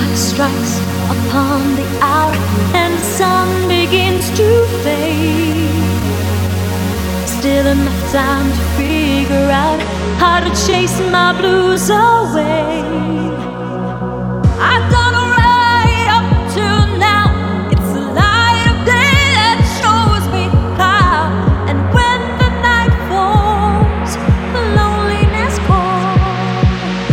strikes upon the hour and the sun begins to fade. Still enough time to figure out how to chase my blues away. I've done right up to now. It's the light of day that shows me how. And when the night falls, loneliness calls.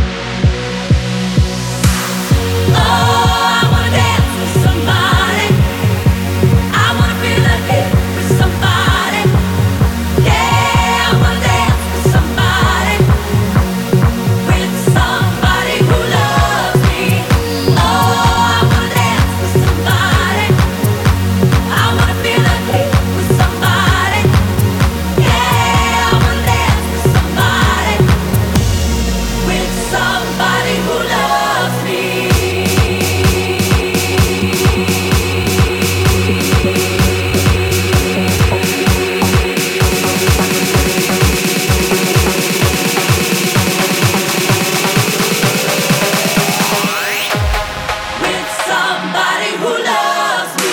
Oh, I wanna dance with somebody. I wanna feel the heat with somebody. Yeah, I wanna dance with somebody. With somebody who loves me. Oh, I wanna dance with somebody. I wanna feel the heat with somebody. Yeah, I wanna dance with somebody. With somebody who loves me. With somebody who loves me.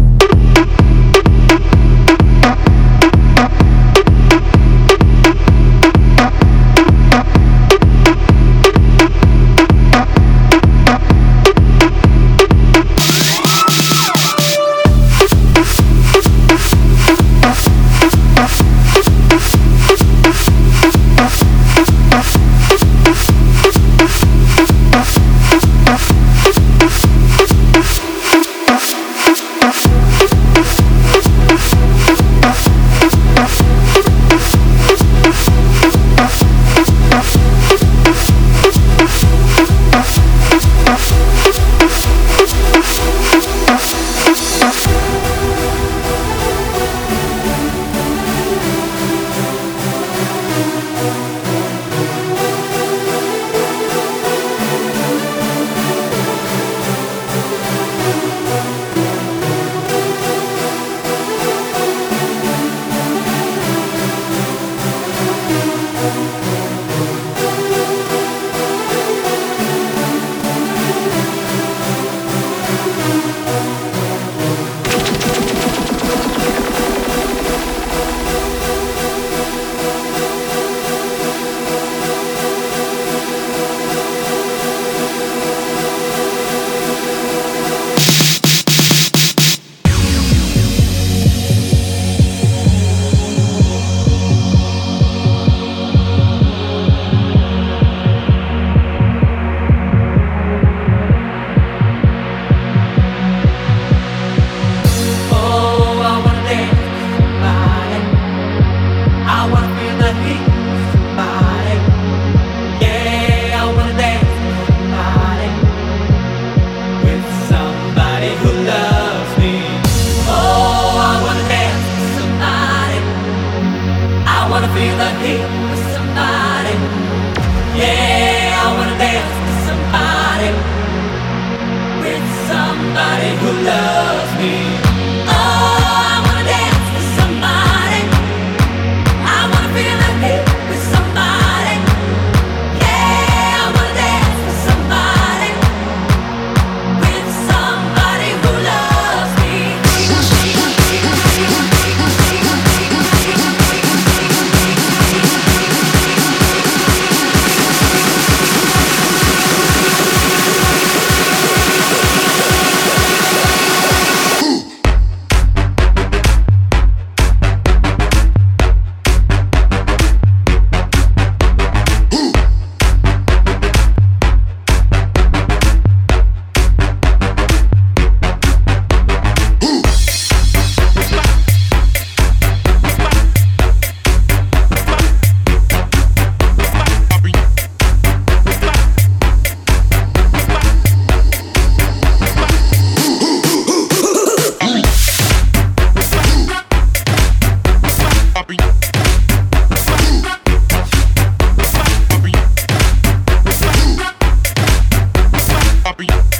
Oh, I wanna dance with somebody. I wanna feel the heat with somebody. Yeah, I wanna dance with somebody. With somebody who loves me. Oh, I wanna dance with somebody. I wanna feel the heat with somebody. Yeah, I wanna dance with somebody. With somebody who loves me. Oh, I wanna dance with somebody. I wanna feel the heat with somebody. Yeah, I wanna dance with somebody. With somebody who loves me. I'll be